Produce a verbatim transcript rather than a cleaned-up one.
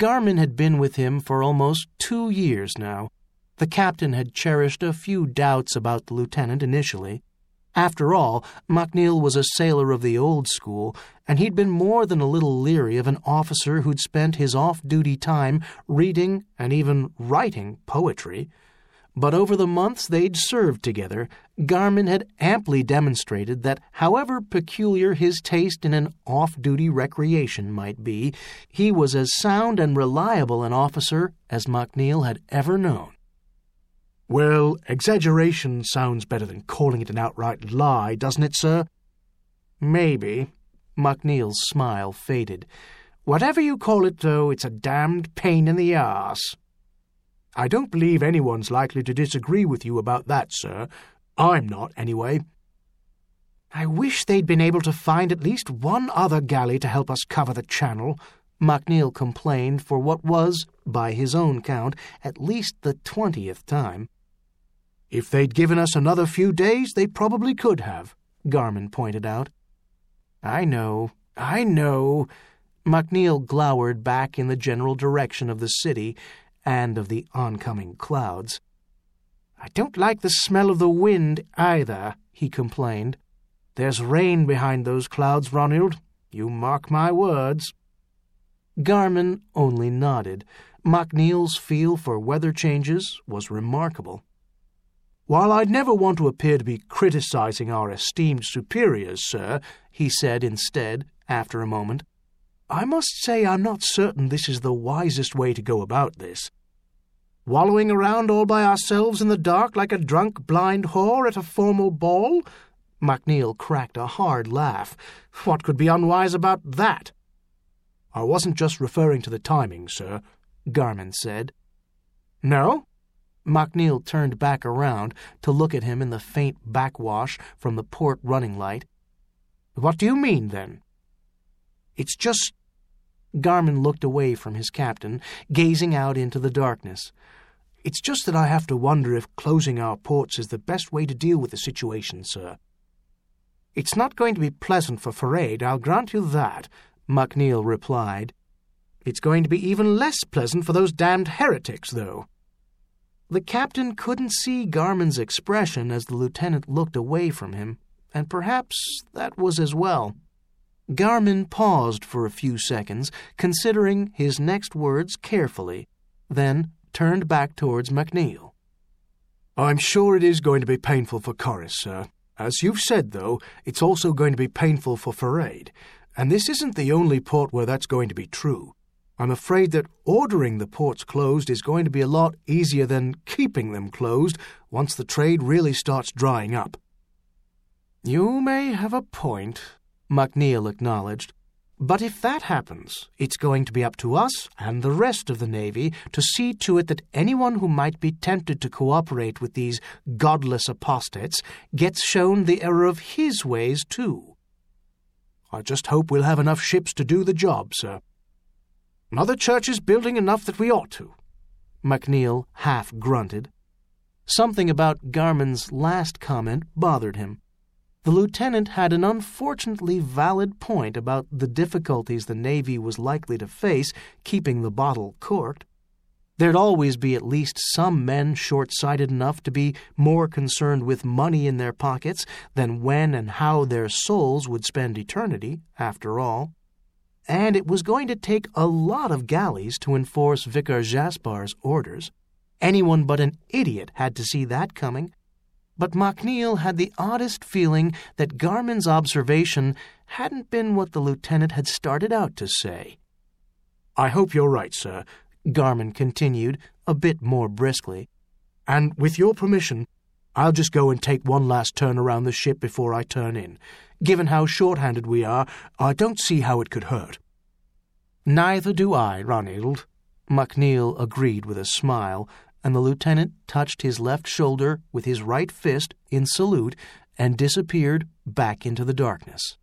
Garmin had been with him for almost two years now. The captain had cherished a few doubts about the lieutenant initially. After all, MacNeil was a sailor of the old school, and he'd been more than a little leery of an officer who'd spent his off-duty time reading and even writing poetry. But over the months they'd served together, Garmin had amply demonstrated that however peculiar his taste in an off-duty recreation might be, he was as sound and reliable an officer as MacNeil had ever known. "Well, exaggeration sounds better than calling it an outright lie, doesn't it, sir?" "Maybe." MacNeil's smile faded. "Whatever you call it, though, it's a damned pain in the arse." "I don't believe anyone's likely to disagree with you about that, sir. I'm not, anyway." "I wish they'd been able to find at least one other galley to help us cover the channel," MacNeil complained for what was, by his own count, at least the twentieth time. "If they'd given us another few days, they probably could have," Garmin pointed out. "I know, I know." MacNeil glowered back in the general direction of the city and of the oncoming clouds. "I don't like the smell of the wind, either," he complained. "There's rain behind those clouds, Ronald. You mark my words." Garmin only nodded. MacNeil's feel for weather changes was remarkable. "While I'd never want to appear to be criticizing our esteemed superiors, sir," he said instead, after a moment, "I must say I'm not certain this is the wisest way to go about this. Wallowing around all by ourselves in the dark like a drunk blind whore at a formal ball?" MacNeil cracked a hard laugh. "What could be unwise about that?" "I wasn't just referring to the timing, sir," Garmin said. "No?" MacNeil turned back around to look at him in the faint backwash from the port running light. "What do you mean, then?" "It's just—" Garmin looked away from his captain, gazing out into the darkness. "It's just that I have to wonder if closing our ports is the best way to deal with the situation, sir." "It's not going to be pleasant for Farade, I'll grant you that," MacNeil replied. "It's going to be even less pleasant for those damned heretics, though." The captain couldn't see Garmin's expression as the lieutenant looked away from him, and perhaps that was as well. Garmin paused for a few seconds, considering his next words carefully, then turned back towards MacNeil. "I'm sure it is going to be painful for Corris, sir. As you've said, though, it's also going to be painful for Farade, and this isn't the only port where that's going to be true. I'm afraid that ordering the ports closed is going to be a lot easier than keeping them closed once the trade really starts drying up." "You may have a point," MacNeil acknowledged. "But if that happens, it's going to be up to us and the rest of the Navy to see to it that anyone who might be tempted to cooperate with these godless apostates gets shown the error of his ways, too." "I just hope we'll have enough ships to do the job, sir." "Mother Church is building enough that we ought to," MacNeil half grunted. Something about Garmin's last comment bothered him. The lieutenant had an unfortunately valid point about the difficulties the Navy was likely to face keeping the bottle corked. There'd always be at least some men short-sighted enough to be more concerned with money in their pockets than when and how their souls would spend eternity, after all. And it was going to take a lot of galleys to enforce Vicar Jaspar's orders. Anyone but an idiot had to see that coming. But MacNeil had the oddest feeling that Garmin's observation hadn't been what the lieutenant had started out to say. "I hope you're right, sir," Garmin continued, a bit more briskly. "And with your permission, I'll just go and take one last turn around the ship before I turn in. Given how short-handed we are, I don't see how it could hurt." "Neither do I, Ronald," MacNeil agreed with a smile, and the lieutenant touched his left shoulder with his right fist in salute and disappeared back into the darkness.